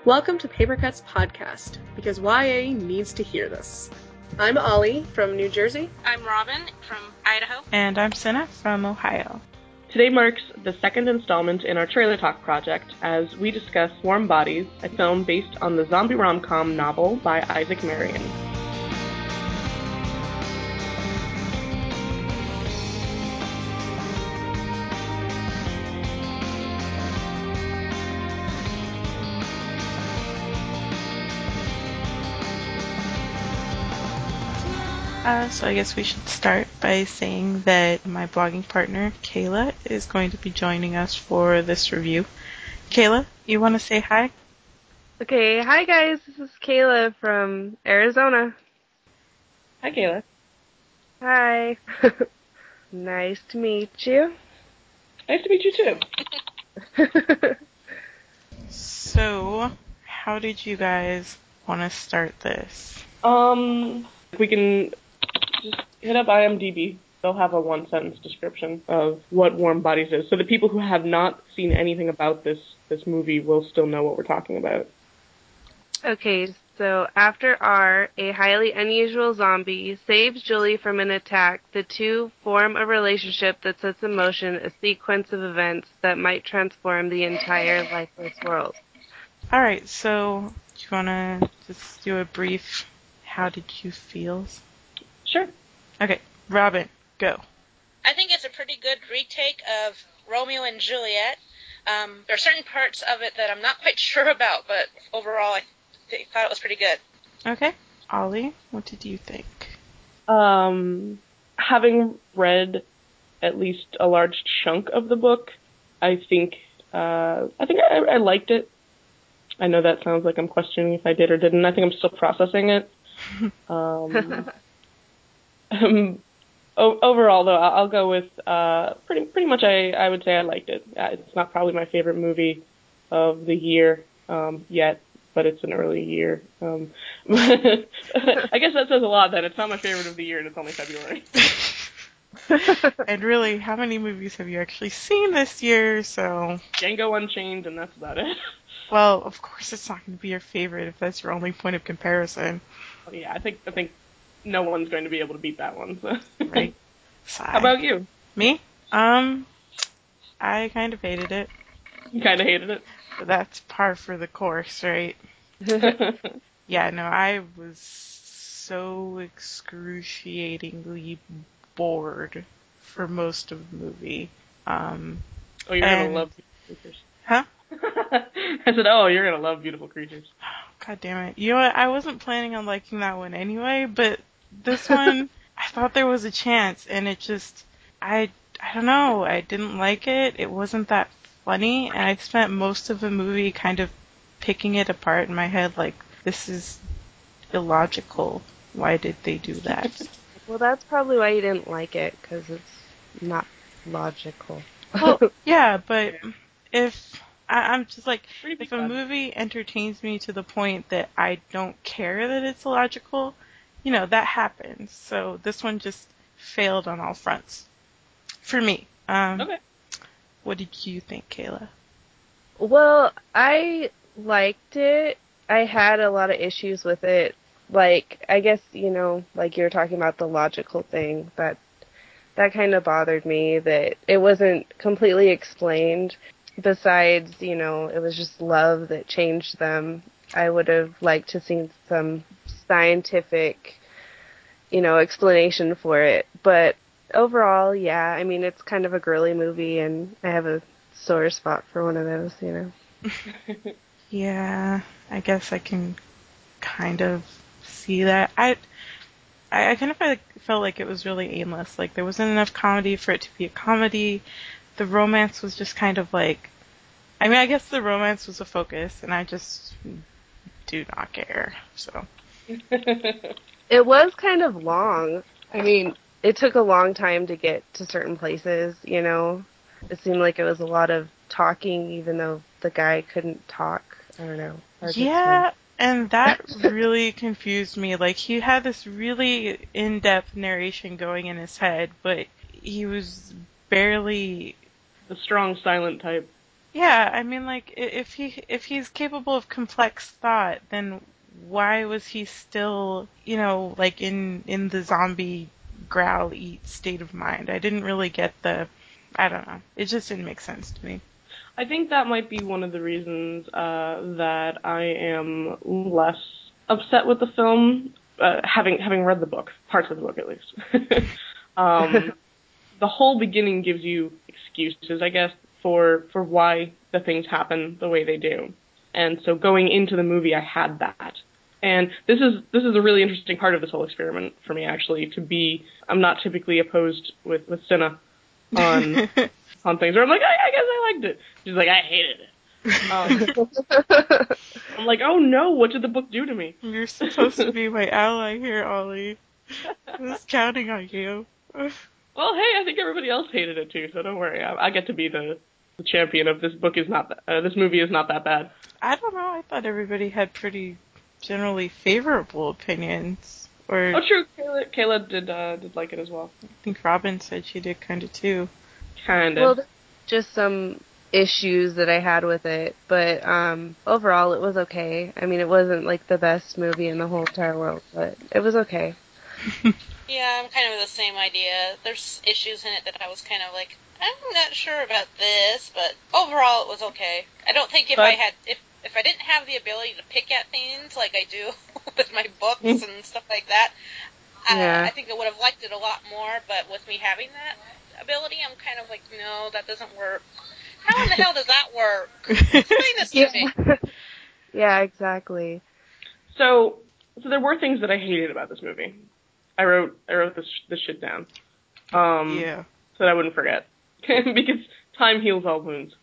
Welcome to Paper Cuts Podcast, because YA needs to hear this. I'm Ollie from New Jersey. I'm Robin from Idaho. And I'm Senna from Ohio. Today marks the second installment in our Trailer Talk project as we discuss Warm Bodies, a film based on the zombie rom-com novel by Isaac Marion. So I guess we should start by saying that my blogging partner, Kayla, is going to be joining us for this review. Kayla, you want to say hi? Okay, hi guys, this is Kayla from Arizona. Hi, Kayla. Hi. Nice to meet you. Nice to meet you too. So, how did you guys want to start this? We can just hit up IMDb. They'll have a one-sentence description of what Warm Bodies is, so the people who have not seen anything about this movie will still know what we're talking about. Okay, so after R, a highly unusual zombie, saves Julie from an attack, the two form a relationship that sets in motion a sequence of events that might transform the entire lifeless world. Alright, so do you want to just do a brief how did you feel? Sure. Okay, Robin, go. I think it's a pretty good retake of Romeo and Juliet. There are certain parts of it that I'm not quite sure about, but overall I thought it was pretty good. Okay, Ollie, what did you think? Having read at least a large chunk of the book, I think I liked it. I know that sounds like I'm questioning if I did or didn't. I think I'm still processing it. Overall, though, I'll go with pretty much. I would say I liked it. It's not probably my favorite movie of the year yet, but it's an early year. I guess that says a lot. Then it's not my favorite of the year, and it's only February. And really, how many movies have you actually seen this year? So Django Unchained, and that's about it. Well, of course, it's not going to be your favorite if that's your only point of comparison. Yeah, I think no one's going to be able to beat that one. So. Right. How about you? Me? I kind of hated it. You kind of hated it? But that's par for the course, right? Yeah, no, I was so excruciatingly bored for most of the movie. Oh, you're going to love Creatures. Huh? I said, oh, you're going to love Beautiful Creatures. God damn it. You know what? I wasn't planning on liking that one anyway, but this one, I thought there was a chance, and it just, I don't know, I didn't like it. It wasn't that funny, and I spent most of the movie kind of picking it apart in my head, like, this is illogical. Why did they do that? Well, that's probably why you didn't like it, because it's not logical. Well, yeah, but I'm just like, if a fun. movie entertains me to the point that I don't care that it's illogical, that happens. So this one just failed on all fronts. For me. Okay. What did you think, Kayla? Well, I liked it. I had a lot of issues with it. Like, I guess, like you were talking about the logical thing, that kind of bothered me, that it wasn't completely explained. Besides, it was just love that changed them. I would have liked to see some scientific, explanation for it. But overall, yeah, I mean, it's kind of a girly movie, and I have a sore spot for one of those, Yeah, I guess I can kind of see that. I kind of felt like it was really aimless. Like, there wasn't enough comedy for it to be a comedy. The romance was just kind of like, I guess the romance was a focus, and I just do not care, so. It was kind of long. I mean, it took a long time to get to certain places, It seemed like it was a lot of talking, even though the guy couldn't talk. I don't know. Yeah, and that really confused me. Like, he had this really in-depth narration going in his head, but he was barely... The strong silent type. Yeah, I mean, like, if he's capable of complex thought, then why was he still, like in the zombie growl eat state of mind? I didn't really get I don't know. It just didn't make sense to me. I think that might be one of the reasons that I am less upset with the film, having read the book, parts of the book at least. The whole beginning gives you excuses, I guess, for why the things happen the way they do. And so going into the movie, I had that. And this is a really interesting part of this whole experiment for me, actually, I'm not typically opposed with Cinna on on things where I'm like, I guess I liked it. She's like, I hated it. I'm like, oh no, what did the book do to me? You're supposed to be my ally here, Ollie. I was counting on you. Well, hey, I think everybody else hated it too, so don't worry. I get to be the champion of this book. This movie is not that bad. I don't know. I thought everybody had pretty generally favorable opinions. Oh, true. Kayla did like it as well. I think Robin said she did kind of too. Kind of. Well, just some issues that I had with it, but overall it was okay. I mean, it wasn't like the best movie in the whole entire world, but it was okay. Yeah, I'm kind of the same idea. There's issues in it that I was kind of like, I'm not sure about this, but overall it was okay. I don't think if I didn't have the ability to pick at things like I do with my books and stuff like that, I think I would have liked it a lot more, but with me having that ability, I'm kind of like, no, that doesn't work. How in the hell does that work? Explain this to me. Yeah, exactly. So there were things that I hated about this movie. I wrote this shit down. Yeah. So that I wouldn't forget. Because time heals all wounds.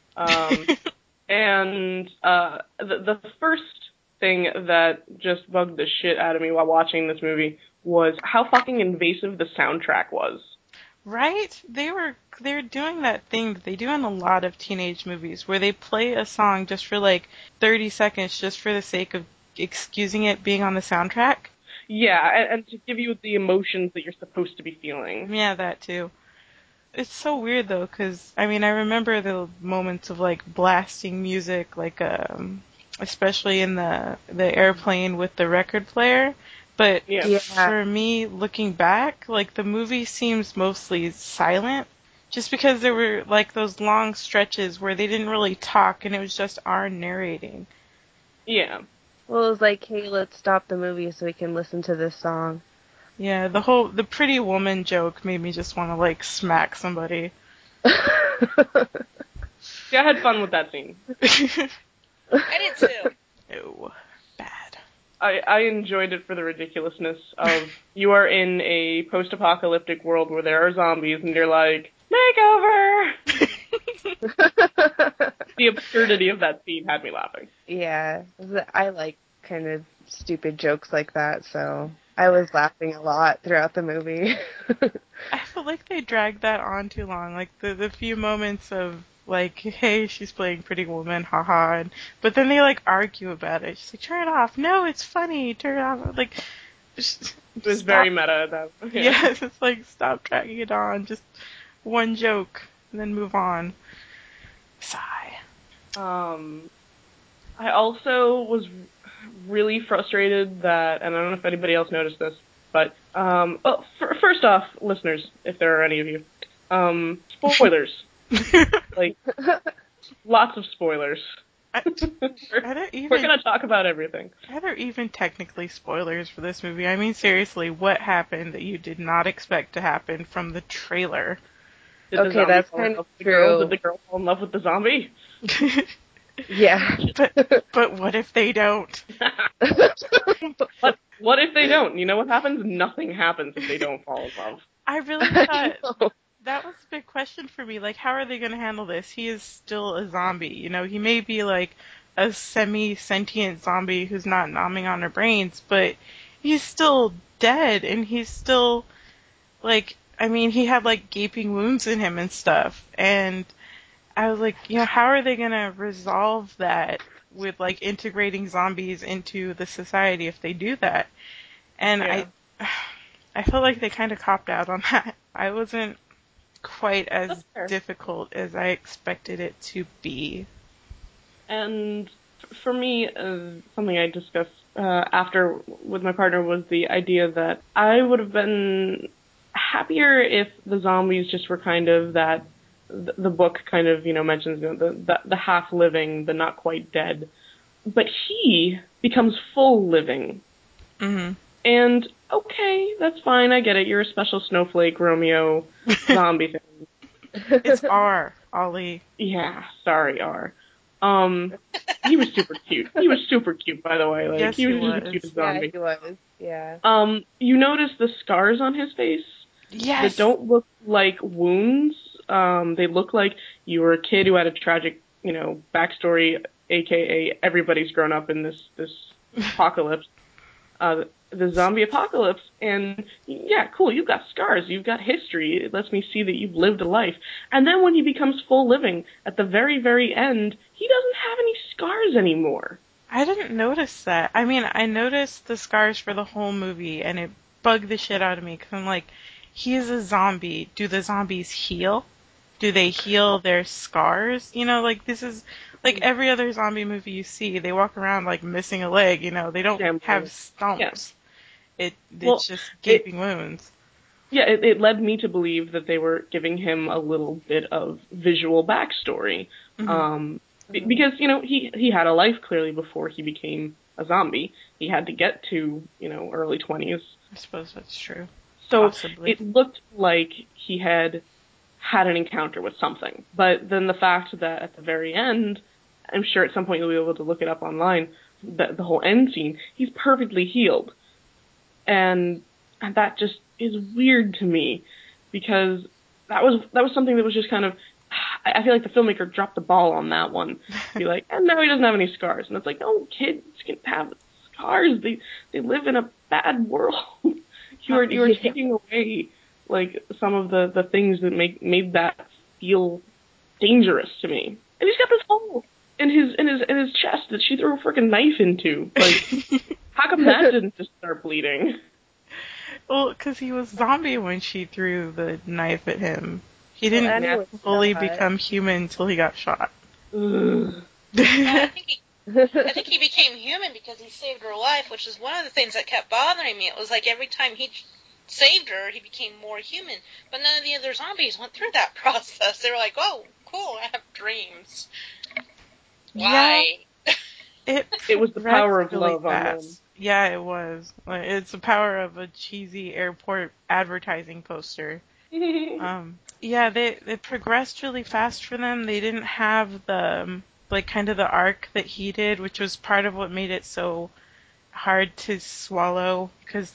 And the first thing that just bugged the shit out of me while watching this movie was how fucking invasive the soundtrack was. Right? They're doing that thing that they do in a lot of teenage movies where they play a song just for like 30 seconds just for the sake of excusing it being on the soundtrack. Yeah, and to give you the emotions that you're supposed to be feeling. Yeah, that too. It's so weird though, because I mean, I remember the moments of like blasting music, like especially in the airplane with the record player. But for me, looking back, like the movie seems mostly silent, just because there were like those long stretches where they didn't really talk and it was just our narrating. Yeah. Well, it was like, hey, let's stop the movie so we can listen to this song. Yeah, the Pretty Woman joke made me just want to like smack somebody. Yeah, I had fun with that scene. I did too. Ew, bad. I enjoyed it for the ridiculousness of you are in a post-apocalyptic world where there are zombies and you're like, makeover! The absurdity of that scene had me laughing. Yeah, I like kind of stupid jokes like that, so I was laughing a lot throughout the movie. I feel like they dragged that on too long. Like the few moments of like, hey, she's playing Pretty Woman, haha, but then they like argue about it. She's like, turn it off. No, it's funny. Turn it off. Like, it was very meta. Yeah, it's like stop dragging it on. Just one joke and then move on. Sigh. I also was really frustrated that, and I don't know if anybody else noticed this, but first off, listeners, if there are any of you, spoilers. Like, lots of spoilers. We're gonna talk about everything. Are there even technically spoilers for this movie? I mean, seriously, what happened that you did not expect to happen from the trailer? Okay, that's kind of true. Did the girl fall in love with the zombie? Yeah. But what if they don't? What if they don't? You know what happens? Nothing happens if they don't fall in love. I really thought that was a big question for me. Like, how are they going to handle this? He is still a zombie. You know, he may be like a semi-sentient zombie who's not nomming on her brains, but he's still dead, and he's still, like, I mean, he had, like, gaping wounds in him and stuff, and I was like, you know, how are they going to resolve that with, like, integrating zombies into the society if they do that? And I feel like they kind of copped out on that. I wasn't quite as difficult as I expected it to be. And for me, something I discussed after with my partner was the idea that I would have been happier if the zombies just were kind of that. The book kind of, mentions the half living, the not quite dead, but he becomes full living. Mm-hmm. And okay, that's fine. I get it. You're a special snowflake, Romeo zombie thing. It's R, Ollie. Yeah, sorry, R. He was super cute. He was super cute, by the way. Like, Yes, he was just was. the cutest zombie. Yeah, he was. Yeah. You notice the scars on his face? Yes. That don't look like wounds. They look like you were a kid who had a tragic, backstory, aka everybody's grown up in this apocalypse. The zombie apocalypse, and yeah, cool, you've got scars, you've got history, it lets me see that you've lived a life. And then when he becomes full living, at the very, very end, he doesn't have any scars anymore. I didn't notice that. I mean, I noticed the scars for the whole movie, and it bugged the shit out of me, because I'm like, he is a zombie. Do the zombies heal? Do they heal their scars? This is like every other zombie movie you see. They walk around like missing a leg, they don't have stumps. Yeah. It's just gaping wounds. Yeah, it led me to believe that they were giving him a little bit of visual backstory. Mm-hmm. Because, he had a life clearly before he became a zombie. He had to get to, early 20s. I suppose that's true. So possibly. It looked like he had an encounter with something. But then the fact that at the very end, I'm sure at some point you'll be able to look it up online, the whole end scene, he's perfectly healed. And that just is weird to me, because that was something that was just kind of, I feel like the filmmaker dropped the ball on that one. Be like, and now he doesn't have any scars. And it's like, no, kids can have scars. They live in a bad world. you are taking away like some of the things that made that feel dangerous to me. And he's got this hole in his chest that she threw a freaking knife into. Like, how come that didn't just start bleeding? Well, because he was zombie when she threw the knife at him. He didn't fully become human until he got shot. I think he became human because he saved her life, which is one of the things that kept bothering me. It was like every time he saved her, he became more human. But none of the other zombies went through that process. They were like, oh, cool, I have dreams. Why? Yeah, it was the power of really love on them. Yeah, it was. It's the power of a cheesy airport advertising poster. Yeah, they progressed really fast for them. They didn't have the, kind of the arc that he did, which was part of what made it so hard to swallow. Because,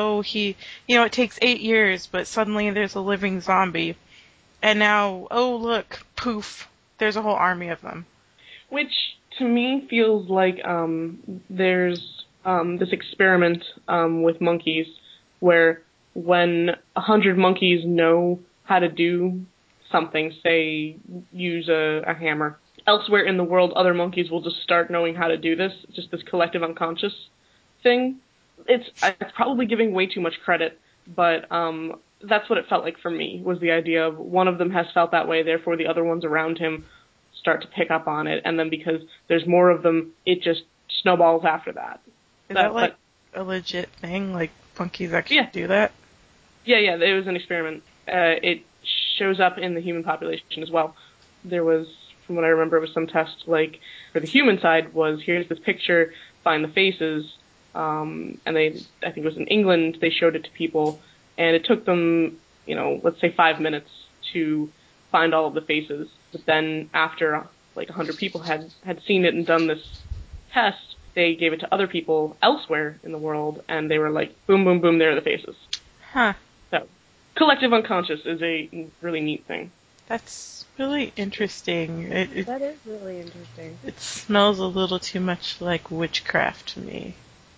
it takes 8 years, but suddenly there's a living zombie. And now, oh, look, poof, there's a whole army of them. Which, to me, feels like there's this experiment with monkeys where when 100 monkeys know how to do something, say, use a hammer, elsewhere in the world, other monkeys will just start knowing how to do this, just this collective unconscious thing. It's probably giving way too much credit, but that's what it felt like for me, was the idea of one of them has felt that way, therefore the other ones around him start to pick up on it, and then because there's more of them, it just snowballs after that. Is that a legit thing? Like, monkeys actually do that? Yeah, it was an experiment. It shows up in the human population as well. There was, from what I remember, it was some test, like, for the human side was, here's this picture, find the faces, and I think it was in England, they showed it to people, and it took them, let's say 5 minutes to find all of the faces. But then after, 100 people had seen it and done this test, they gave it to other people elsewhere in the world, and they were like, boom, boom, boom, there are the faces. Huh. So, collective unconscious is a really neat thing. That's really interesting. That is really interesting. It smells a little too much like witchcraft to me.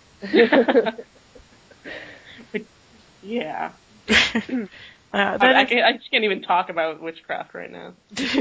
Yeah. I just can't even talk about witchcraft right now.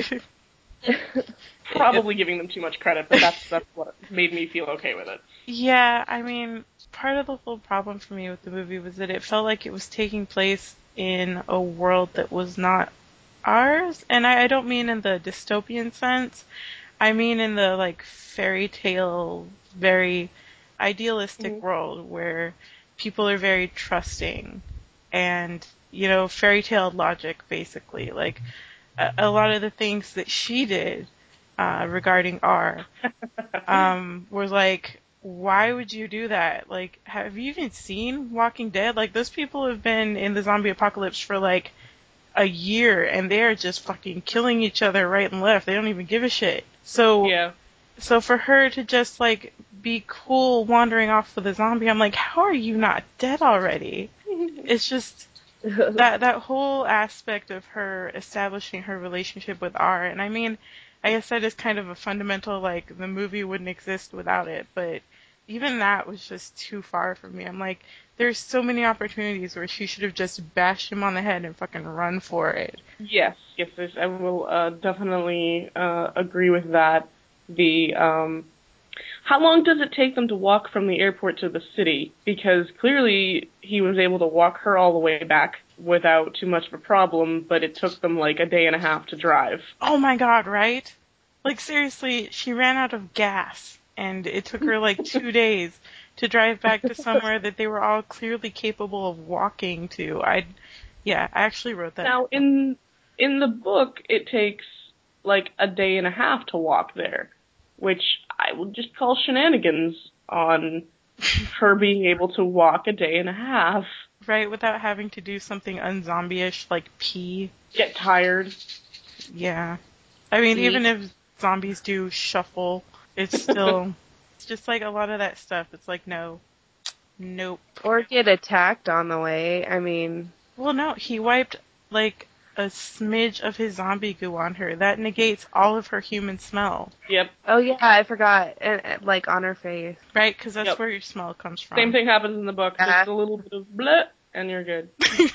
Probably giving them too much credit, but that's what made me feel okay with it. Yeah, I mean, part of the whole problem for me with the movie was that it felt like it was taking place in a world that was not ours, and I don't mean in the dystopian sense. I mean in the, like, fairy tale, very idealistic Mhm. world where people are very trusting and, you know, fairy tale logic, basically. Like, a lot of the things that she did regarding R was like, why would you do that? Like, have you even seen Walking Dead? Like, those people have been in the zombie apocalypse for, like, a year, and they're just fucking killing each other right and left. They don't even give a shit. So, Yeah. so for her to just, like, be cool wandering off with a zombie, I'm like, how are you not dead already? It's just that whole aspect of her establishing her relationship with R, and I mean, I guess that is kind of a fundamental, like, the movie wouldn't exist without it, but even that was just too far for me. I'm like, there's so many opportunities where she should have just bashed him on the head and fucking run for it. Yes, I will definitely agree with that. How long does it take them to walk from the airport to the city? Because clearly he was able to walk her all the way back without too much of a problem, but it took them like a day and a half to drive. Oh my god, right? Like, seriously, she ran out of gas, and it took her like 2 days to drive back to somewhere that they were all clearly capable of walking to. Yeah, I actually wrote that. Now, in the book, it takes like a day and a half to walk there, which I would just call shenanigans on her being able to walk a day and a half. Right, without having to do something unzombie-ish like pee. Get tired. Yeah. I mean, Eat. even if zombies do shuffle, it's still, it's just like a lot of that stuff. It's like, no. Nope. Or get attacked on the way. I mean, Well, no, he wiped, like, a smidge of his zombie goo on her. That negates all of her human smell. Yep. oh yeah, I forgot. And, like on her face. Right? Because that's Yep. where your smell comes from. Same thing happens in the book. Just a little bit of bleh, and you're good.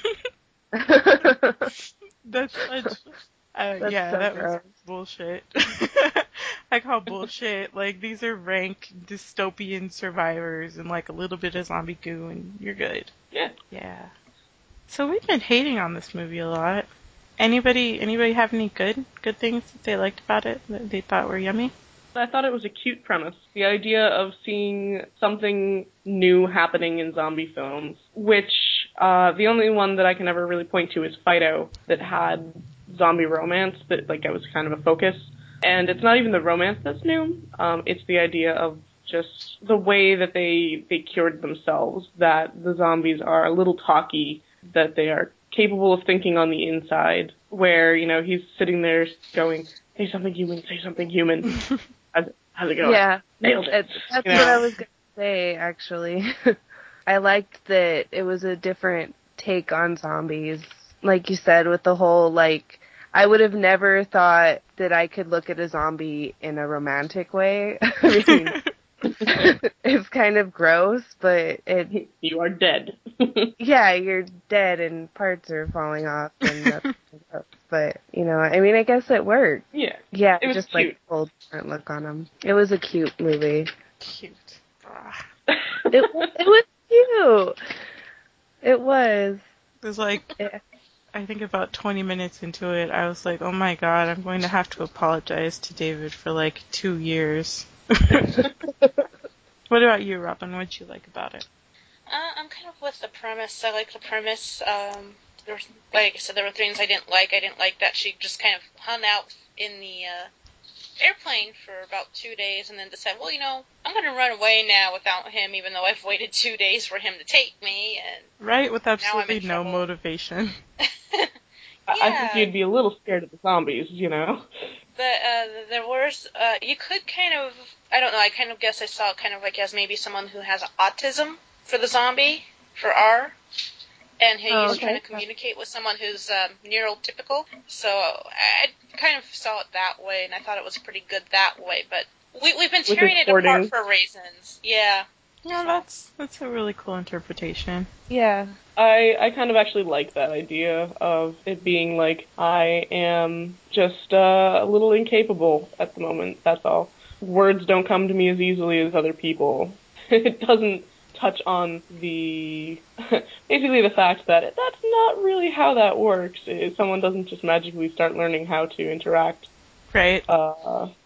That's such... That's yeah, so that gross. was bullshit. I call bullshit. Like, these are rank dystopian survivors and, like, a little bit of zombie goo and you're good. Yeah. Yeah. So we've been hating on this movie a lot. Anybody have any good things that they liked about it that they thought were yummy? I thought it was a cute premise. The idea of seeing something new happening in zombie films, which the only one that I can ever really point to is Fido, that had zombie romance, that like it was kind of a focus. And it's not even the romance that's new. It's the idea of just the way that they cured themselves, that the zombies are a little talky, that they are capable of thinking on the inside, where, you know, he's sitting there going, say something human, say something human. How's it going? Yeah. Nailed it. That's You what know? I was going to say, actually. I liked that it was a different take on zombies. Like you said, with the whole, like, I would have never thought that I could look at a zombie in a romantic way. I mean, it's kind of gross, but You are dead. yeah, you're dead and parts are falling off, and that's gross. But, you know, I mean, I guess it worked. Yeah. Yeah, It was just cute. like a whole different look on them. It was a cute movie. Cute. Ah. It was cute. It was. It was like, Yeah. I think about 20 minutes into it, I was like, oh my god, I'm going to have to apologize to David for like 2 years. What about you, Robin? What'd you like about it? I'm kind of with the premise. I like the premise. There was, like I said, there were things I didn't like. I didn't like that she just kind of hung out in the airplane for about 2 days and then decided, well, you know, I'm going to run away now without him, even though I've waited 2 days for him to take me. And Right, with I'm absolutely in no trouble. motivation. I think you'd be a little scared of the zombies, you know? But there was, you could kind of, I don't know, I kind of guess I saw it kind of like as maybe someone who has autism for the zombie, for R, and he's Oh, okay. trying to communicate with someone who's neurotypical. So I kind of saw it that way, and I thought it was pretty good that way. But we've been With tearing his it apart hoarding. for reasons. Yeah. Yeah, that's a really cool interpretation. Yeah. I kind of actually like that idea of it being like, I am just a little incapable at the moment, that's all. Words don't come to me as easily as other people. It doesn't touch on the, basically the fact that that's not really how that works. Someone doesn't just magically start learning how to interact. Right.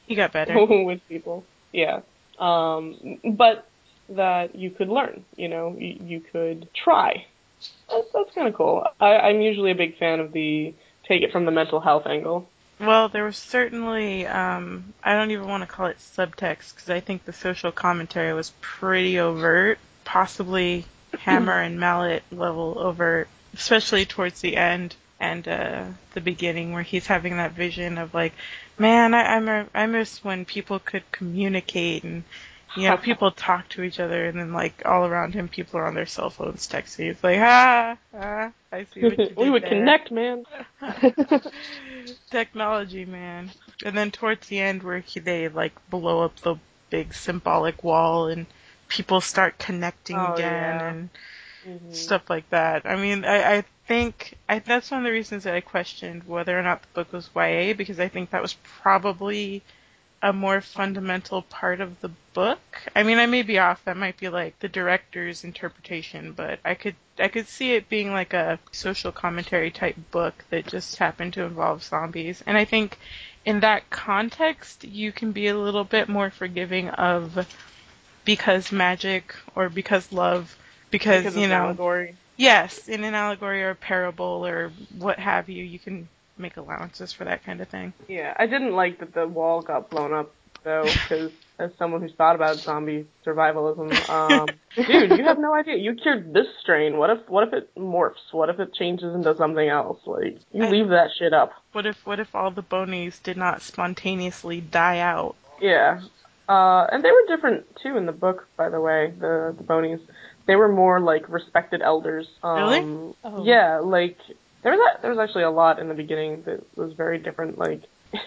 He got better. with people. Yeah. But that you could learn, you could try. That's kind of cool. I'm usually a big fan of the take it from the mental health angle. Well, there was certainly, I don't even want to call it subtext, because I think the social commentary was pretty overt, possibly Hammer and Mallet level overt, especially towards the end and the beginning, where he's having that vision of like, man, I miss when people could communicate and people talk to each other, and then like all around him, people are on their cell phones texting. It's like, I see what you did we would there. connect, man. Technology, man. And then towards the end, where they like blow up the big symbolic wall, and people start connecting again, and stuff like that. I mean, I think that's one of the reasons that I questioned whether or not the book was YA, because I think that was probably a more fundamental part of the book. I mean, I may be off. That might be like the director's interpretation, but I could see it being like a social commentary type book that just happened to involve zombies. And I think in that context, you can be a little bit more forgiving of because magic or because love, because an allegory. Yes, in an allegory or a parable or what have you, you can make allowances for that kind of thing. Yeah, I didn't like that the wall got blown up, though, because as someone who's thought about zombie survivalism, dude, you have no idea. You cured this strain. What if it morphs? What if it changes into something else? Like, you leave that shit up. What if all the bonies did not spontaneously die out? Yeah. And they were different, too, in the book, by the way, the bonies. They were more, like, respected elders. Really? Oh. Yeah, like, there was actually a lot in the beginning that was very different. Like,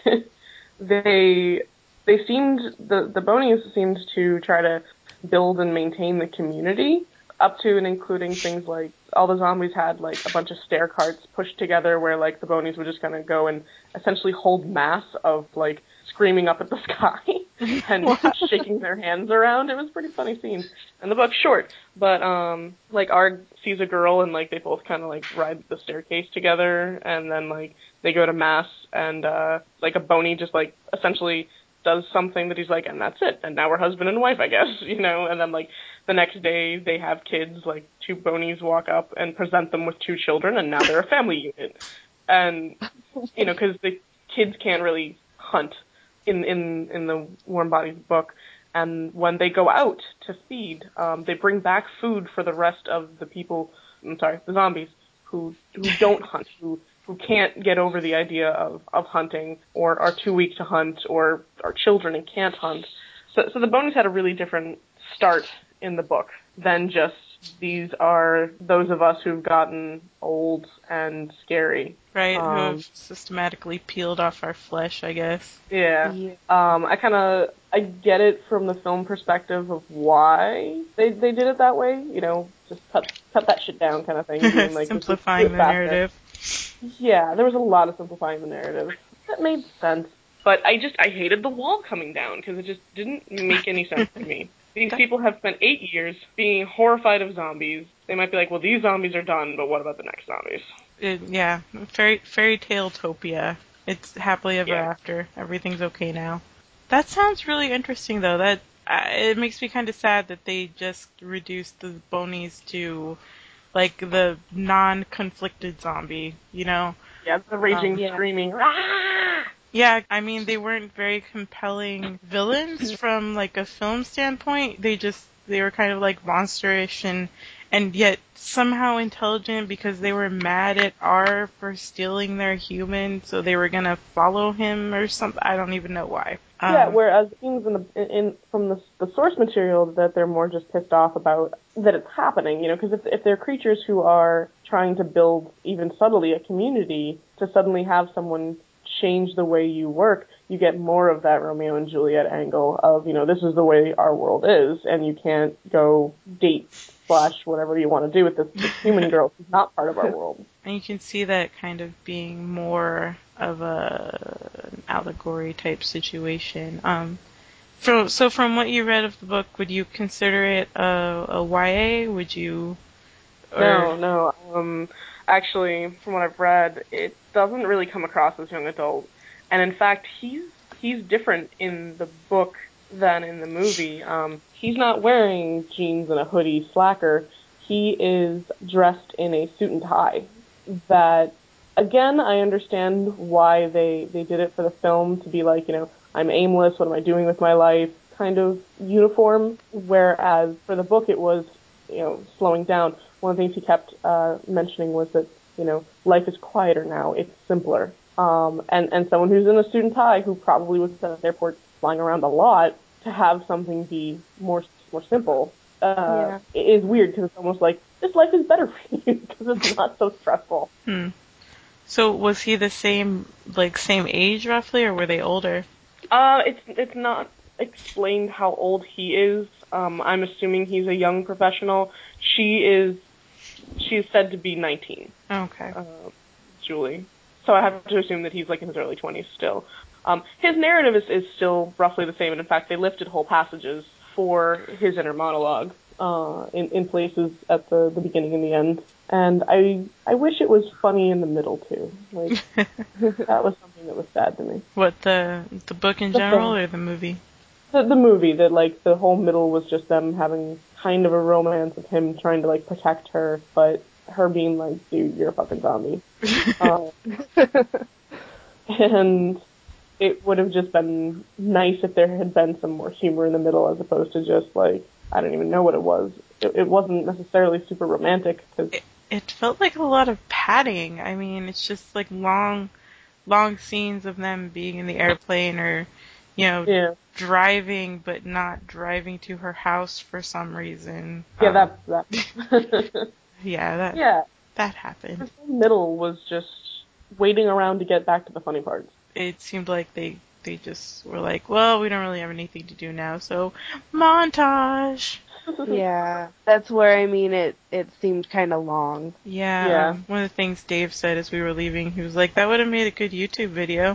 the bonies seemed to try to build and maintain the community, up to and including things like all the zombies had like a bunch of stair carts pushed together where like the bonies would just kind of go and essentially hold mass of like screaming up at the sky and shaking their hands around. It was a pretty funny scene. And the book's short, but like Arg sees a girl and like they both kind of like ride the staircase together, and then like they go to mass, and like a bony just like essentially does something that he's like, and that's it, and now we're husband and wife, I guess, and then like the next day they have kids, like two bonies walk up and present them with two children, and now they're a family unit. And because the kids can't really hunt in the Warm Bodies book, and when they go out to feed, they bring back food for the rest of the people, the zombies, who don't hunt, who can't get over the idea of hunting, or are too weak to hunt, or are children and can't hunt. So the bonies had a really different start in the book than just these are those of us who've gotten old and scary. Right, who have systematically peeled off our flesh, I guess. Yeah. I get it from the film perspective of why they did it that way, just cut that shit down kind of thing. Being like, simplifying the narrative. Yeah, there was a lot of simplifying the narrative. That made sense. But I hated the wall coming down, because it just didn't make any sense to me. These people have spent 8 years being horrified of zombies. They might be like, well, these zombies are done, but what about the next zombies? Fairy tale topia. It's happily ever after. Everything's okay now. That sounds really interesting, though. That it makes me kind of sad that they just reduced the bonies to like the non-conflicted zombie, Yeah, the raging, screaming, Rah! Yeah, I mean, they weren't very compelling villains from like a film standpoint. They were kind of like monsterish and yet somehow intelligent, because they were mad at R for stealing their human, so they were gonna follow him or something. I don't even know why. Yeah, whereas it seems from the source material that they're more just pissed off about that it's happening, because if they're creatures who are trying to build even subtly a community, to suddenly have someone change the way you work, you get more of that Romeo and Juliet angle of, this is the way our world is, and you can't go date / whatever you want to do with this human girl who's not part of our world. And you can see that kind of being more of an allegory type situation. So from what you read of the book, would you consider it a YA? Would you? No. Actually, from what I've read, it doesn't really come across as young adult. And in fact, he's he's different in the book than in the movie. He's not wearing jeans and a hoodie slacker. He is dressed in a suit and tie. That, again, I understand why they did it for the film, to be like, I'm aimless, what am I doing with my life, kind of uniform, whereas for the book it was, slowing down. One of the things he kept mentioning was that, life is quieter now, it's simpler. And someone who's in a suit and tie, who probably was at the airport flying around a lot, to have something be more simple, is weird, because it's almost like, this life is better for you, because it's not so stressful. So was he the same age roughly, or were they older? It's not explained how old he is. I'm assuming he's a young professional. She's said to be 19. Okay. Julie. So I have to assume that he's in his early 20s still. His narrative is still roughly the same, and in fact they lifted whole passages for his inner monologue in places at the beginning and the end. And I wish it was funny in the middle too. That was something that was sad to me. What, the book in general or the movie? The movie, that the whole middle was just them having kind of a romance with him trying to protect her, but her being like, dude, you're a fucking zombie. And it would have just been nice if there had been some more humor in the middle, as opposed to just I don't even know what it was. It wasn't necessarily super romantic. It felt like a lot of padding. I mean, it's just long scenes of them being in the airplane, or driving, but not driving to her house for some reason. Yeah, that. That happened. The whole middle was just waiting around to get back to the funny parts. It seemed like they just were like, well, we don't really have anything to do now, so montage. Yeah, that's where, it seemed kind of long. Yeah. One of the things Dave said as we were leaving, he was like, that would have made a good YouTube video.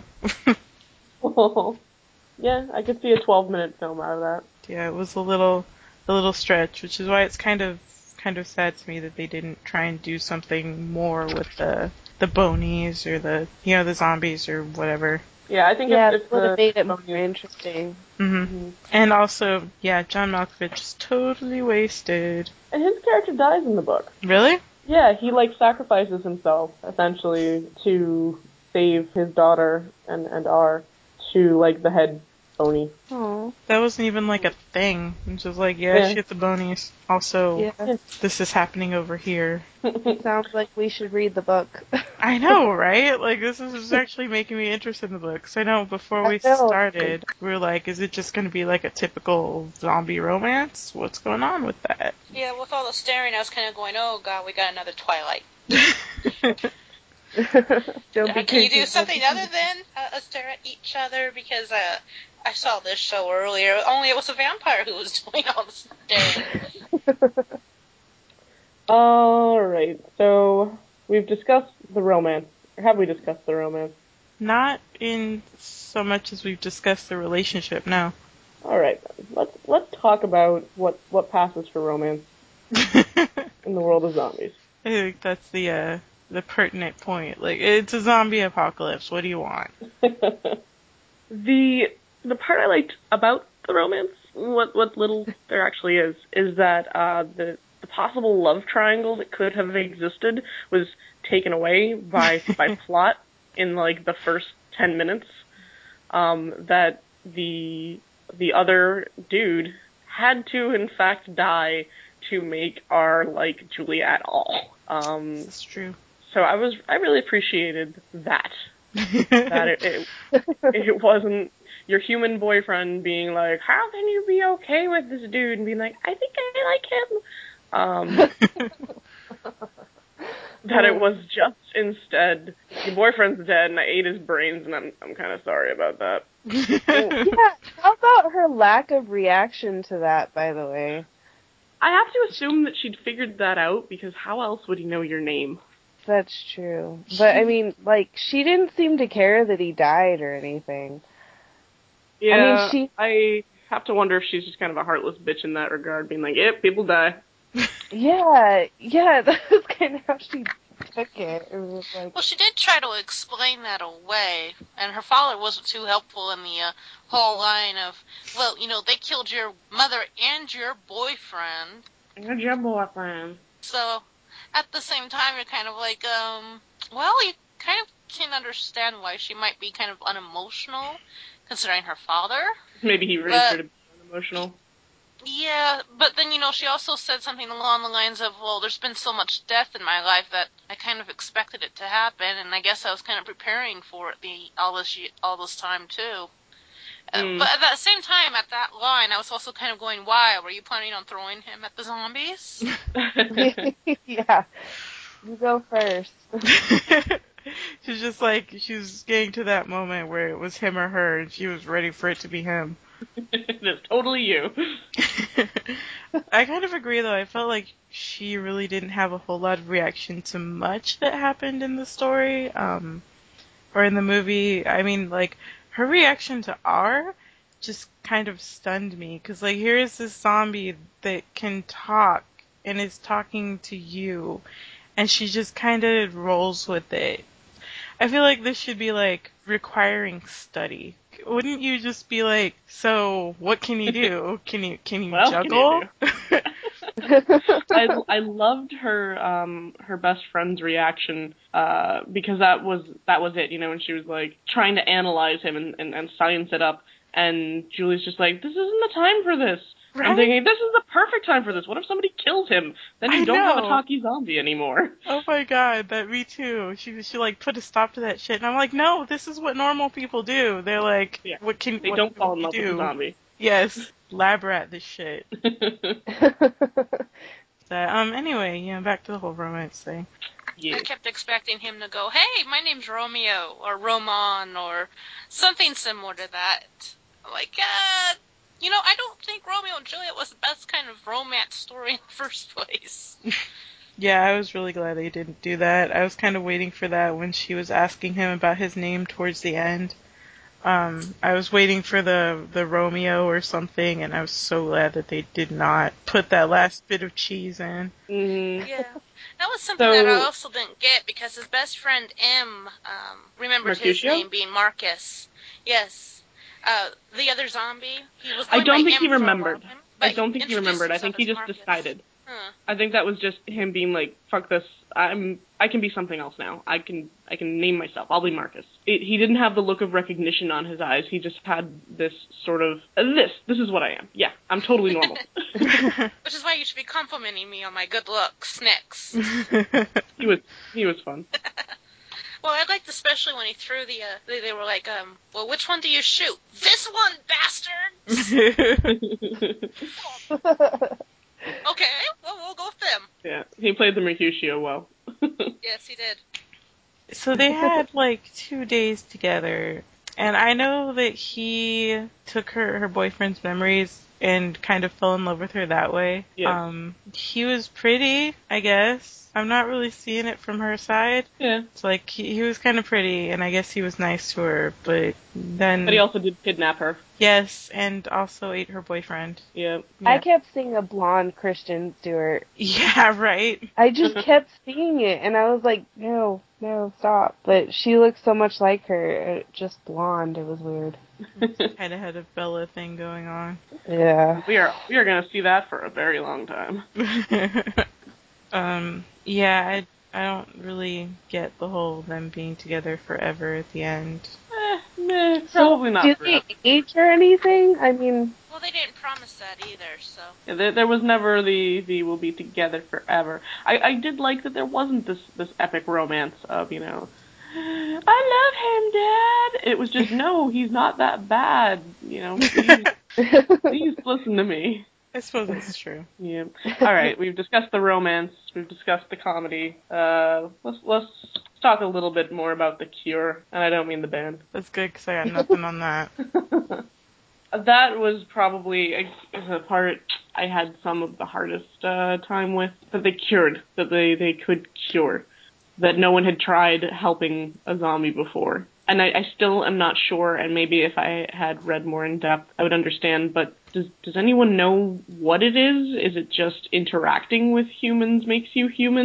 Yeah, I could see a 12-minute film out of that. Yeah, it was a little stretch, which is why it's kind of sad to me that they didn't try and do something more with the bonies or the zombies or whatever. Yeah, I think it would have made it more interesting. Mm-hmm. And also, John Malkovich is totally wasted. And his character dies in the book. Really? Yeah, he sacrifices himself essentially to save his daughter and R to the head bony. Oh, that wasn't even a thing. It was just she hit the bonies. Also, this is happening over here. It sounds like we should read the book. I know, right? This is actually making me interested in the books. I know before we started, we were like, is it just going to be a typical zombie romance? What's going on with that? Yeah, with all the staring, I was kind of going, oh god, we got another Twilight. Can you do something other than stare at each other? Because I saw this show earlier, only it was a vampire who was doing all the staring. Alright, so we've discussed the romance. Or have we discussed the romance? Not in so much as we've discussed the relationship, no. Alright, let's talk about what passes for romance in the world of zombies. I think that's the pertinent point. It's a zombie apocalypse. What do you want? The part I liked about the romance, what little there actually is that the possible love triangle that could have existed was taken away by plot in the first 10 minutes. That the other dude had to in fact die to make R like Julie at all. That's true. So I really appreciated that. That it wasn't your human boyfriend being like, how can you be okay with this dude? And being like, I think I like him. That it was just instead, your boyfriend's dead and I ate his brains and I'm kind of sorry about that. Yeah, how about her lack of reaction to that, by the way? I have to assume that she'd figured that out, because how else would he know your name? That's true. But, she didn't seem to care that he died or anything. Yeah, I have to wonder if she's just kind of a heartless bitch in that regard, being like, yep, people die. Yeah, that was kind of how she took it. It was like, Well, she did try to explain that away, and her father wasn't too helpful in the whole line of, well, they killed your mother and your boyfriend. And your boyfriend. So, at the same time, you're kind of like, well, you kind of can understand why she might be kind of unemotional, considering her father. Maybe he raised her to be unemotional. Yeah, but then, she also said something along the lines of, well, there's been so much death in my life that I kind of expected it to happen, and I guess I was kind of preparing for it all this time, too. But at the same time, at that line, I was also kind of going, why? Were you planning on throwing him at the zombies? yeah. You go first. She's just like, she was getting to that moment where it was him or her, and she was ready for it to be him. It's totally you. I kind of agree, though. I felt like she really didn't have a whole lot of reaction to much that happened in the story, or in the movie. I mean, like, her reaction to R just kind of stunned me, because, like, here is this zombie that can talk, and is talking to you, and she just kind of rolls with it. I feel like this should be, like, requiring study. Wouldn't you just be like, so what can you do? Can you juggle? I loved her best friend's reaction because that was it, when she was like trying to analyze him and science it up, and Julie's just like, this isn't the time for this. Right? I'm thinking, this is the perfect time for this. What if somebody kills him? Then you don't have a talkie zombie anymore. Oh my god, me too. She like put a stop to that shit, and I'm like, no, this is what normal people do. They're like, they don't fall in love with a zombie. Yes, lab rat this shit. Anyway, back to the whole romance thing. Yeah. I kept expecting him to go, hey, my name's Romeo, or Roman, or something similar to that. Like, I don't think Romeo and Juliet was the best kind of romance story in the first place. Yeah, I was really glad they didn't do that. I was kind of waiting for that when she was asking him about his name towards the end. I was waiting for the Romeo or something, and I was so glad that they did not put that last bit of cheese in. Mm-hmm. Yeah. That was something that I also didn't get, because his best friend M remembered his name being Marcus. Yes. The other zombie, he was going I don't by think M he remembered. for a long time, I don't think he remembered. I think he just Marcus. decided. Huh. I think that was just him being like, fuck this, I can be something else now. I can name myself. I'll be Marcus. He didn't have the look of recognition on his eyes. He just had this sort of, this is what I am. Yeah, I'm totally normal. Which is why you should be complimenting me on my good looks next. He was fun. Well, I liked especially when he threw they were like, well, which one do you shoot? This one, bastards! Okay, well, we'll go with them. Yeah, he played the Mercutio well. Yes, he did. So they had, 2 days together, and I know that he took her boyfriend's memories and kind of fell in love with her that way. Yeah. He was pretty, I guess. I'm not really seeing it from her side. Yeah. It's like, he was kind of pretty, and I guess he was nice to her, but then... But he also did kidnap her. Yes, and also ate her boyfriend. Yeah. I kept seeing a blonde Kristen Stewart. Yeah, right? I just kept seeing it, and I was like, no, stop. But she looked so much like her, just blonde. It was weird. Kind of had a Bella thing going on. Yeah. We are gonna see that for a very long time. Yeah, I don't really get the whole them being together forever at the end. Probably not. Did they age or anything? I mean... Well, they didn't promise that either, so... Yeah, there was never the we'll be together forever. I did like that there wasn't this epic romance of, I love him, Dad! It was just, no, he's not that bad, please listen to me. I suppose that's true. Yeah. Alright, we've discussed the romance, we've discussed the comedy. Let's talk a little bit more about The Cure, and I don't mean the band. That's good, because I got nothing on that. That was probably a part I had some of the hardest time with, that they cured, that they could cure, that no one had tried helping a zombie before. And I still am not sure, and maybe if I had read more in depth, I would understand, but does anyone know what it is? Is it just interacting with humans makes you human?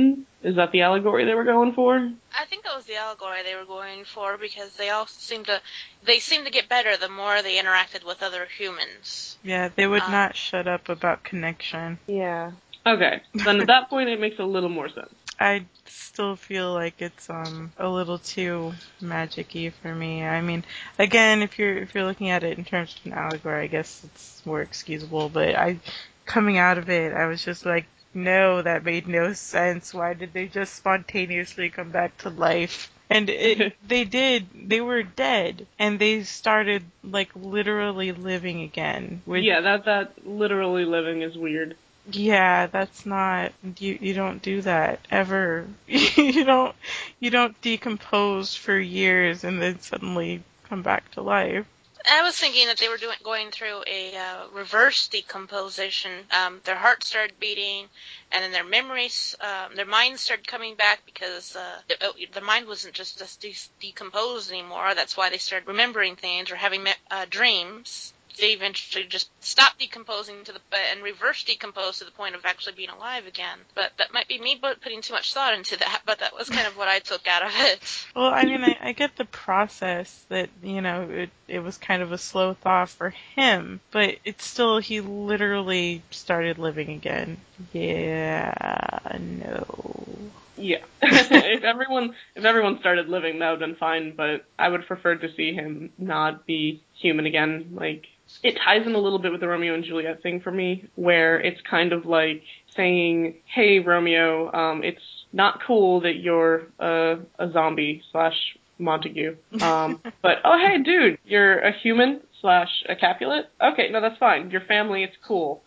Is that the allegory they were going for? I think that was the allegory they were going for, because they all seem to get better the more they interacted with other humans. Yeah, they would not shut up about connection. Yeah. Okay, then at that point it makes a little more sense. I still feel like it's a little too magic-y for me. I mean, again, if you're looking at it in terms of an allegory, I guess it's more excusable. But coming out of it, I was just like, no, that made no sense. Why did they just spontaneously come back to life? And they did. They were dead, and they started like literally living again. Yeah, that literally living is weird. Yeah, that's not, you don't do that ever. you don't decompose for years and then suddenly come back to life. I was thinking that they were going through a reverse decomposition. Their hearts started beating, and then their memories, their minds started coming back, because the mind wasn't just decomposed anymore. That's why they started remembering things or having dreams. They eventually just stopped decomposing and reverse decompose to the point of actually being alive again. But that might be me putting too much thought into that, but that was kind of what I took out of it. Well, I mean, I get the process that, it was kind of a slow thaw for him, but it's still, he literally started living again. Yeah, no. Yeah. if everyone started living, that would have been fine, but I would have preferred to see him not be human again. Like, it ties in a little bit with the Romeo and Juliet thing for me, where it's kind of like saying, hey, Romeo, it's not cool that you're a zombie / Montague. But, oh, hey, dude, you're a human / a Capulet? Okay, no, that's fine. Your family, it's cool.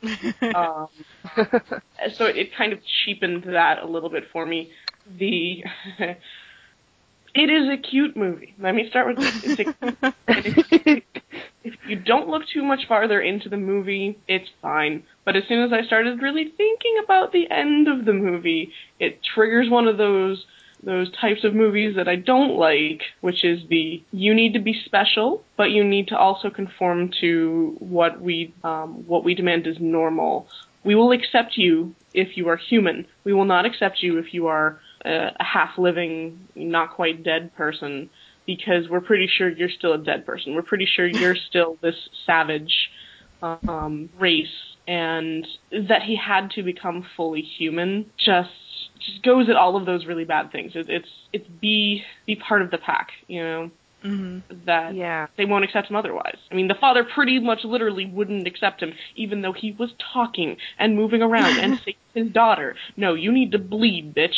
So it kind of cheapened that a little bit for me. It is a cute movie. Let me start with this. If you don't look too much farther into the movie, it's fine. But as soon as I started really thinking about the end of the movie, it triggers one of those types of movies that I don't like, which is you need to be special, but you need to also conform to what we demand is normal. We will accept you if you are human. We will not accept you if you are a half-living, not quite dead person, because we're pretty sure you're still a dead person. We're pretty sure you're still this savage race, and that he had to become fully human just goes at all of those really bad things. It's be part of the pack, that they won't accept him otherwise. I mean, the father pretty much literally wouldn't accept him, even though he was talking and moving around and saved his daughter. No, you need to bleed, bitch.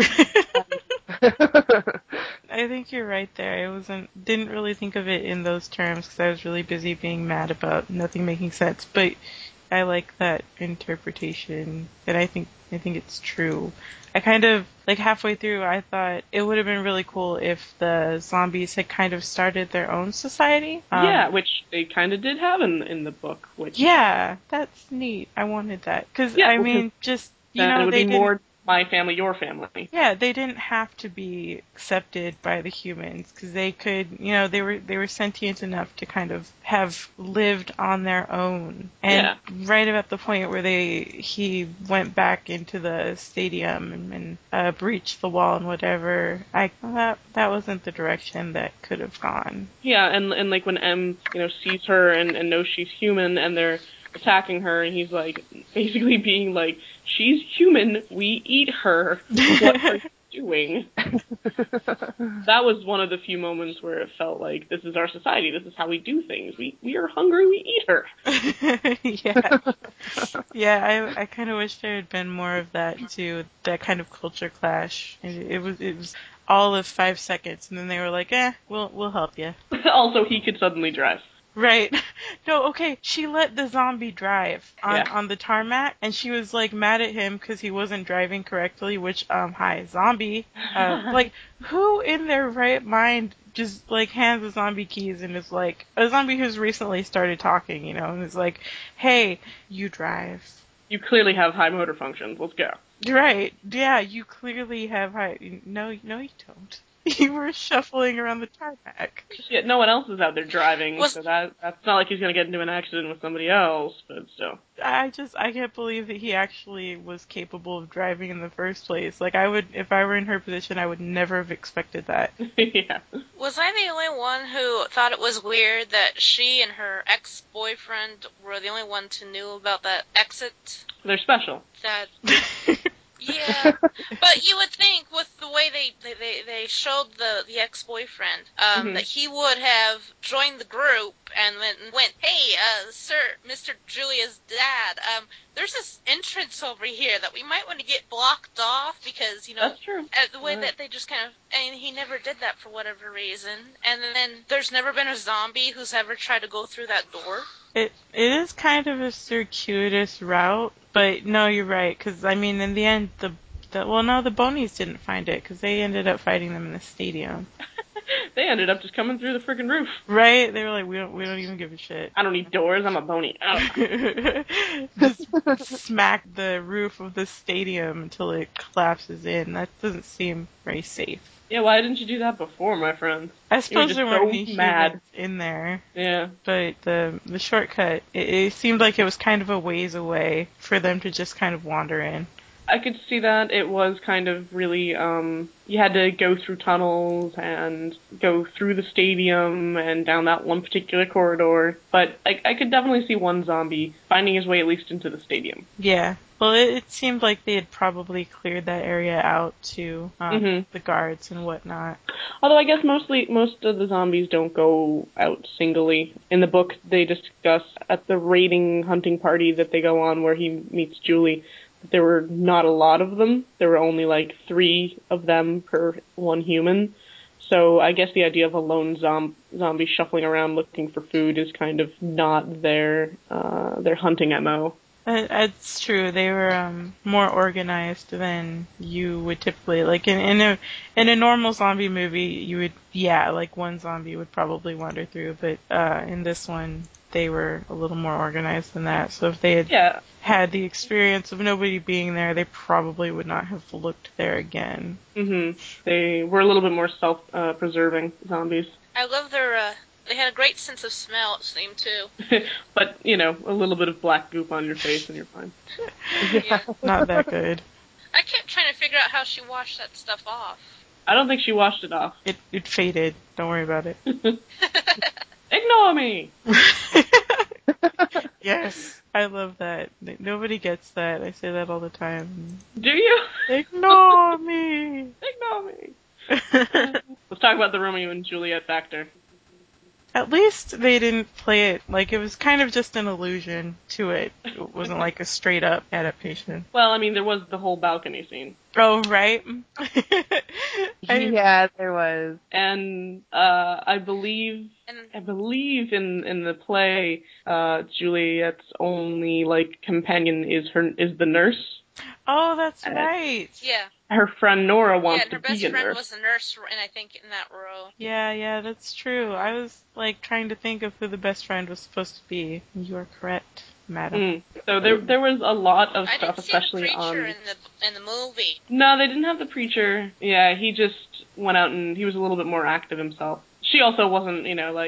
I think you're right there. I didn't really think of it in those terms because I was really busy being mad about nothing making sense. But I like that interpretation, and I think it's true. I kind of, like halfway through, I thought it would have been really cool if the zombies had kind of started their own society. Yeah, which they kind of did have in the book. Yeah, that's neat. I wanted that. Because, just, it would be more my family, your family. Yeah, they didn't have to be accepted by the humans, because they could, they were sentient enough to kind of have lived on their own. And right about the point where he went back into the stadium and breached the wall and whatever, that wasn't the direction that could have gone. Yeah, and like when M, sees her and knows she's human and they're attacking her, and he's like, basically being like, she's human, we eat her, what are you doing? That was one of the few moments where it felt like, this is our society, this is how we do things, we are hungry, we eat her. Yeah, I kind of wish there had been more of that too, that kind of culture clash. It was all of 5 seconds, and then they were like, we'll help you. Also, he could suddenly drive. Right. No, okay, she let the zombie drive on the tarmac, and she was, like, mad at him because he wasn't driving correctly, which, hi, zombie. Like, who in their right mind just, like, hands the zombie keys and is like, a zombie who's recently started talking, and is like, hey, you drive. You clearly have high motor functions, let's go. Right, yeah, you clearly have high, no you don't. You were shuffling around the tarmac. Yeah, no one else is out there driving, so that's not like he's gonna get into an accident with somebody else, but still. I can't believe that he actually was capable of driving in the first place. Like, if I were in her position, I would never have expected that. Yeah. Was I the only one who thought it was weird that she and her ex-boyfriend were the only ones who knew about that exit? They're special. That... Yeah, but you would think with the way they showed the ex-boyfriend, that he would have joined the group and then went, hey, sir, Mr. Julia's dad, there's this entrance over here that we might want to get blocked off because, That's true. The way that they just kind of, and he never did that for whatever reason. And then there's never been a zombie who's ever tried to go through that door. It is kind of a circuitous route, but no, you're right, because, I mean, in the end, the Bonies didn't find it, because they ended up fighting them in the stadium. They ended up just coming through the freaking roof. Right? They were like, we don't even give a shit. I don't need doors, I'm a Bony. Oh. Just smack the roof of the stadium until it collapses in. That doesn't seem very safe. Yeah, why didn't you do that before, my friend? I suppose there weren't any mad humans in there. Yeah. But the shortcut, it seemed like it was kind of a ways away for them to just kind of wander in. I could see that. It was kind of really, you had to go through tunnels and go through the stadium and down that one particular corridor. But I could definitely see one zombie finding his way at least into the stadium. Yeah. Well, it seemed like they had probably cleared that area out to the guards and whatnot. Although I guess most of the zombies don't go out singly. In the book, they discuss at the raiding hunting party that they go on where he meets Julie, that there were not a lot of them. There were only like 3 of them per one human. So I guess the idea of a lone zombie shuffling around looking for food is kind of not their hunting MO. It's true. They were more organized than you would typically. Like in a normal zombie movie, like one zombie would probably wander through, but in this one, they were a little more organized than that. So if they had had the experience of nobody being there, they probably would not have looked there again. Mm-hmm. They were a little bit more self-preserving zombies. I love their. They had a great sense of smell, it seemed, too. But, a little bit of black goop on your face and you're fine. Yeah. Not that good. I kept trying to figure out how she washed that stuff off. I don't think she washed it off. It faded. Don't worry about it. Ignore me! Yes, I love that. Nobody gets that. I say that all the time. Do you? Ignore me! Ignore me! Let's talk about the Romeo and Juliet factor. At least they didn't play it like it was kind of just an allusion to it. It wasn't like a straight up adaptation. Well, I mean, there was the whole balcony scene. Oh, right? Yeah, there was. And I believe in the play, Juliet's only companion is the nurse. Oh, that's right. Yeah. Her friend Nora wants to be a nurse. Yeah, her best friend was a nurse, and I think in that row. Yeah, that's true. I was trying to think of who the best friend was supposed to be. You are correct, madam. So there was a lot of stuff, especially on. I didn't see the preacher in the movie. No, they didn't have the preacher. Yeah, he just went out and he was a little bit more active himself. She also wasn't,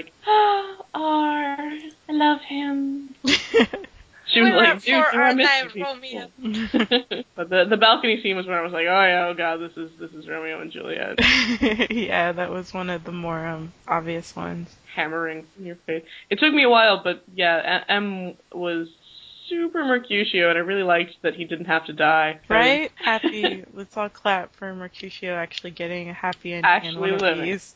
I love him. She was like, dude, you're a mystery. Romeo. But the balcony scene was where I was like, oh god, this is Romeo and Juliet. Yeah, that was one of the more obvious ones. Hammering in your face. It took me a while, but yeah, M was super Mercutio, and I really liked that he didn't have to die. Right? Happy. Let's all clap for Mercutio actually getting a happy ending in one of these.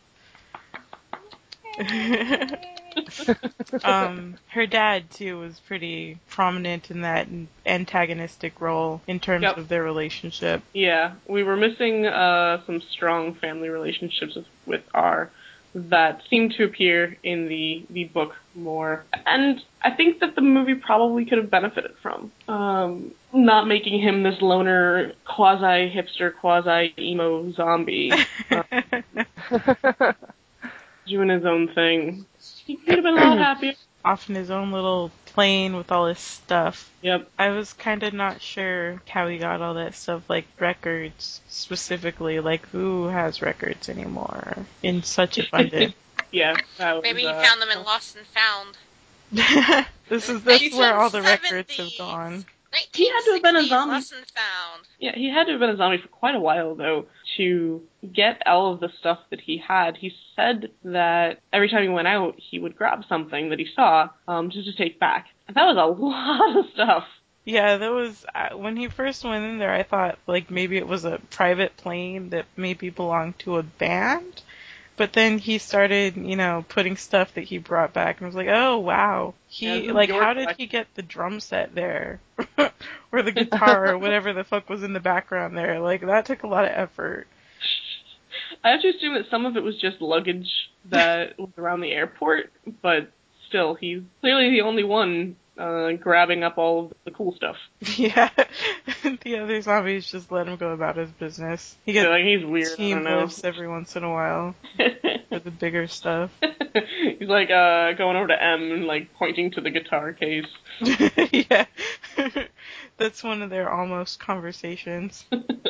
Her dad too was pretty prominent in that antagonistic role in terms of their relationship. Yeah, we were missing some strong family relationships with R that seemed to appear in the book more, and I think that the movie probably could have benefited from not making him this loner quasi hipster, quasi emo zombie. Doing his own thing. He could have been a lot happier. off in his own little plane with all his stuff. Yep. I was kind of not sure how he got all that stuff, like records specifically, like who has records anymore in such abundance. Yeah. Maybe he found them in Lost and Found. This is where all the records have gone. He had to have been a zombie. Lost and Found. Yeah, he had to have been a zombie for quite a while, though, to get all of the stuff that he had. He said that every time he went out, he would grab something that he saw, just to take back. And that was a lot of stuff. Yeah, that was, when he first went in there, I thought, like, maybe it was a private plane that maybe belonged to a band. But then he started, putting stuff that he brought back, and was like, oh, wow. How did he get the drum set there? Or the guitar, or whatever the fuck was in the background there? Like, that took a lot of effort. I have to assume that some of it was just luggage that was around the airport, but still, he's clearly the only one grabbing up all of the cool stuff. Yeah. The other zombies just let him go about his business. He gets he's weird. team lifts every once in a while for the bigger stuff. He's like going over to M and like pointing to the guitar case. Yeah. That's one of their almost conversations.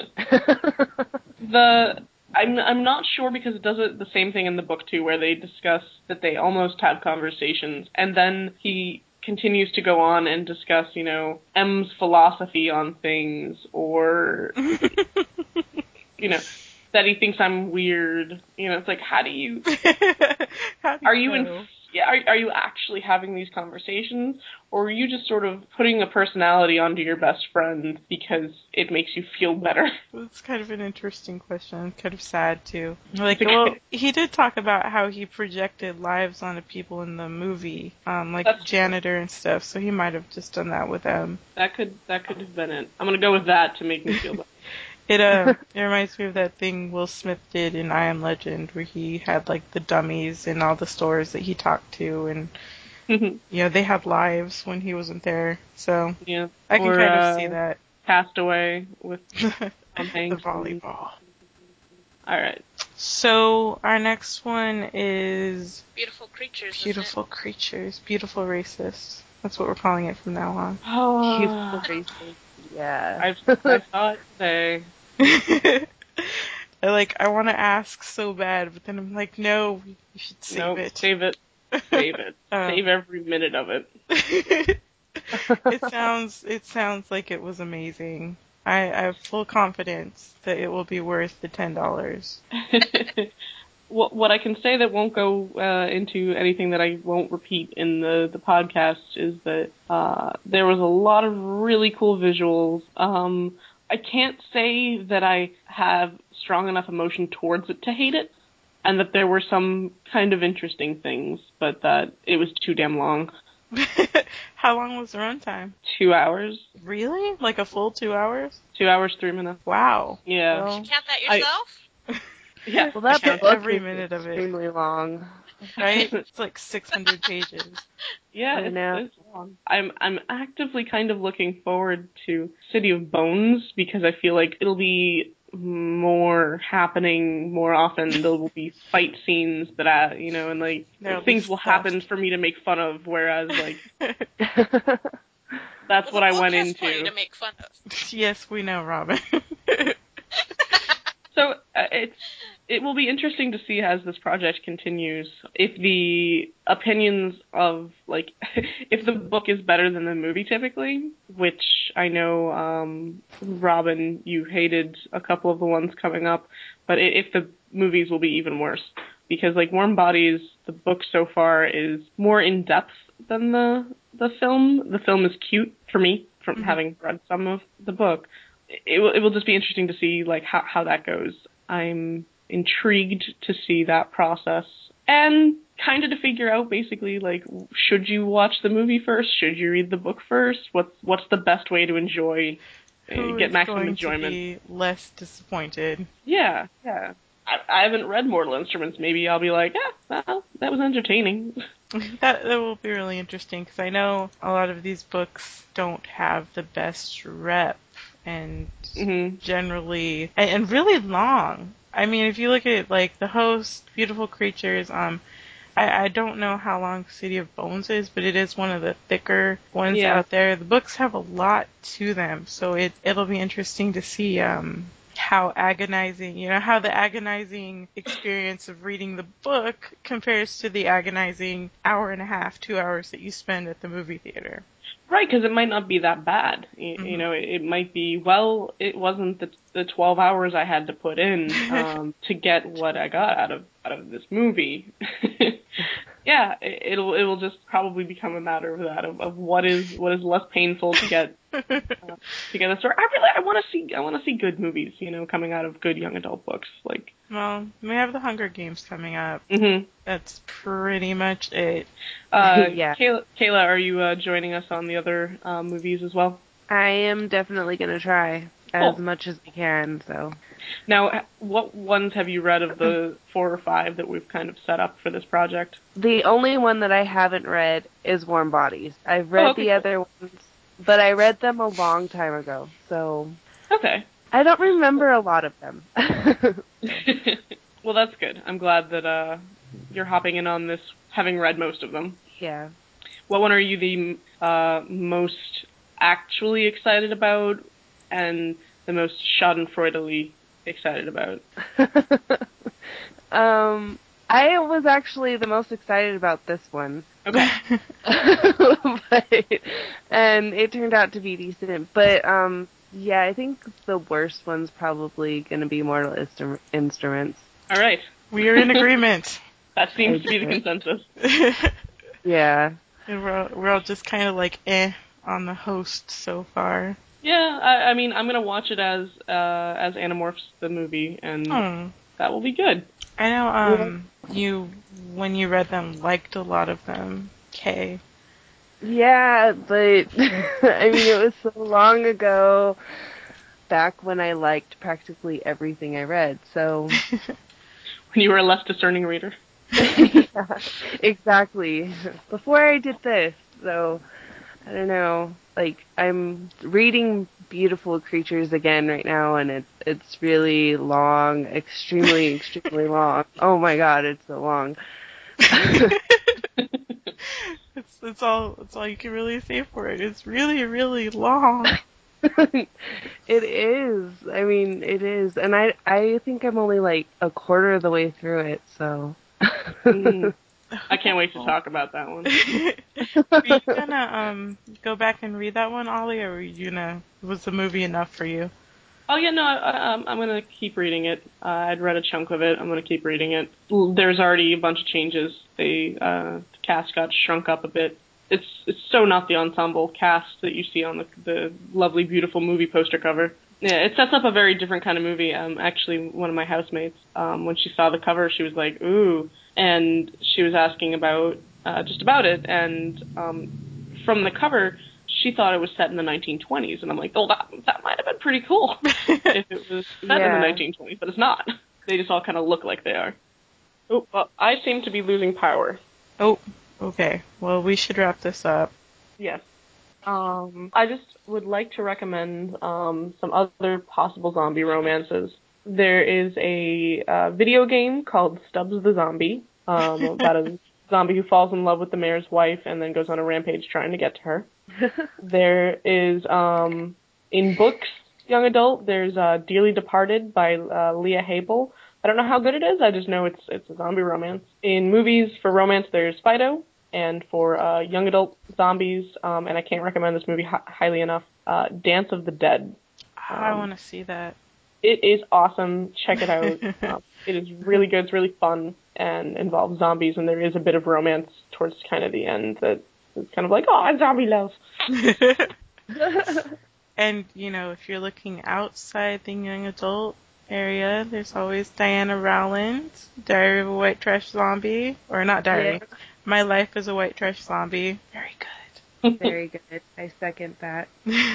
I'm not sure because it does the same thing in the book too, where they discuss that they almost have conversations, and then he continues to go on and discuss, M's philosophy on things, or, that he thinks I'm weird. It's like, how do you are you actually having these conversations, or are you just sort of putting a personality onto your best friend because it makes you feel better? That's kind of an interesting question. Kind of sad, too. Well, he did talk about how he projected lives onto people in the movie, like janitor and stuff, so he might have just done that with them. That could have been it. I'm gonna go with that to make me feel better. It reminds me of that thing Will Smith did in I Am Legend, where he had like the dummies in all the stores that he talked to, and they had lives when he wasn't there. So yeah, I can kind of see that. Castaway with the volleyball. All right. So our next one is Beautiful Creatures. Beautiful Creatures. Beautiful Racists. That's what we're calling it from now on. Oh, Beautiful Racists. Yeah. I saw it today. I want to ask so bad, but then I'm like, no, you should save it. Save it. Save it. Save every minute of it. It sounds like it was amazing. I have full confidence that it will be worth the $10. What I can say that won't go into anything that I won't repeat in the podcast is that there was a lot of really cool visuals. I can't say that I have strong enough emotion towards it to hate it, and that there were some kind of interesting things, but that it was too damn long. How long was the runtime? 2 hours. Really? Like a full 2 hours? 2 hours, 3 minutes. Wow. Yeah. Did you count that yourself? Yeah. Well, that book every is minute of it. extremely long. Right? It's like 600 pages. Yeah, it's long. I'm actively kind of looking forward to City of Bones because I feel like it'll be more happening more often. There will be fight scenes that and like things will happen for me to make fun of, whereas like that's what I went into. For you to make fun of. Yes, we know, Robin. So it will be interesting to see as this project continues if the opinions of like if the book is better than the movie typically, which I know Robin, you hated a couple of the ones coming up, but if the movies will be even worse because like Warm Bodies, the book so far is more in depth than the film. The film is cute for me from having read some of the book. It will just be interesting to see like how that goes. I'm intrigued to see that process and kind of to figure out basically like should you watch the movie first? Should you read the book first? What's the best way to enjoy get maximum enjoyment? To be less disappointed. Yeah. I haven't read Mortal Instruments. Maybe I'll be like, well, that was entertaining. That will be really interesting because I know a lot of these books don't have the best rep. And generally, and really long. I mean, if you look at like The Host, Beautiful Creatures, I don't know how long City of Bones is, but it is one of the thicker ones out there. The books have a lot to them, so it'll be interesting to see how agonizing, how the agonizing experience of reading the book compares to the agonizing hour and a half, 2 hours that you spend at the movie theater. Right, because it might not be that bad. You know, it might be, well, it wasn't the 12 hours I had to put in to get what I got out of this movie. Yeah, it will just probably become a matter of that, of what is less painful to get to get a story. I want to see good movies, coming out of good young adult books. Like, well, we have the Hunger Games coming up. Mm-hmm. That's pretty much it. Yeah. Kayla, are you joining us on the other movies as well? I am definitely going to try as much as I can, so. Now, what ones have you read of the 4 or 5 that we've kind of set up for this project? The only one that I haven't read is Warm Bodies. I've read the other ones, but I read them a long time ago, so. Okay. I don't remember a lot of them. Well, that's good. I'm glad that you're hopping in on this, having read most of them. Yeah. What one are you the most actually excited about, and the most schadenfreudely excited about? I was actually the most excited about this one. Okay. And it turned out to be decent. But, yeah, I think the worst one's probably going to be Mortal Instruments. All right. We are in agreement. That seems to be the consensus. Yeah. And we're all just kind of like, on the host so far. Yeah, I mean, I'm gonna watch it as Animorphs, the movie, and that will be good. I know, you, when you read them, liked a lot of them, Kay. Yeah, but, I mean, it was so long ago, back when I liked practically everything I read, so... When you were a less discerning reader. Yeah, exactly. Before I did this, so... I don't know, like, I'm reading Beautiful Creatures again right now, and it's really long, extremely long. Oh my god, it's so long. It's all you can really say for it. It's really, really long. It is. I mean, it is. And I think I'm only like a quarter of the way through it, so... I can't wait to talk about that one. Are you gonna go back and read that one, Ollie, or was the movie enough for you? Oh yeah, no, I'm gonna keep reading it. I'd read a chunk of it. I'm gonna keep reading it. There's already a bunch of changes. The cast got shrunk up a bit. It's so not the ensemble cast that you see on the lovely, beautiful movie poster cover. Yeah, it sets up a very different kind of movie. Actually, one of my housemates, when she saw the cover, she was like, ooh. And she was asking about just about it, and from the cover, she thought it was set in the 1920s, and I'm like, oh, that might have been pretty cool if it was set in the 1920s, but it's not. They just all kind of look like they are. Oh, well, I seem to be losing power. Oh, okay. Well, we should wrap this up. Yes. I just would like to recommend some other possible zombie romances. There is a video game called Stubbs the Zombie, about a zombie who falls in love with the mayor's wife and then goes on a rampage trying to get to her. There is, in books, young adult, there's Dearly Departed by Leah Habel. I don't know how good it is, I just know it's a zombie romance. In movies, for romance, there's Fido, and for young adult zombies, and I can't recommend this movie highly enough, Dance of the Dead. I want to see that. It is awesome. Check it out. It is really good. It's really fun and involves zombies, and there is a bit of romance towards kind of the end that is kind of like, oh, zombie love. And, if you're looking outside the young adult area, there's always Diana Rowland, Diary of a White Trash Zombie. Or not Diary. Yeah. My Life as a White Trash Zombie. Very good. Very good. I second that.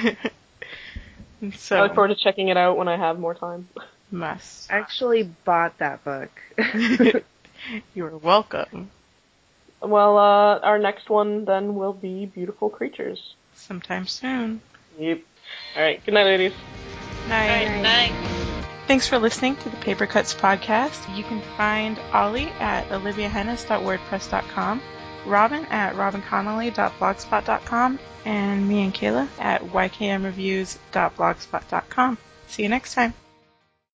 So, I look forward to checking it out when I have more time. Must. I actually bought that book. You're welcome. Well, our next one then will be Beautiful Creatures. Sometime soon. Yep. Alright, good night, ladies. Night. Night. Thanks for listening to the Paper Cuts podcast. You can find Ollie at oliviahennis.wordpress.com, Robin at robinconnolly.blogspot.com, and me and Kayla at ykmreviews.blogspot.com. See you next time.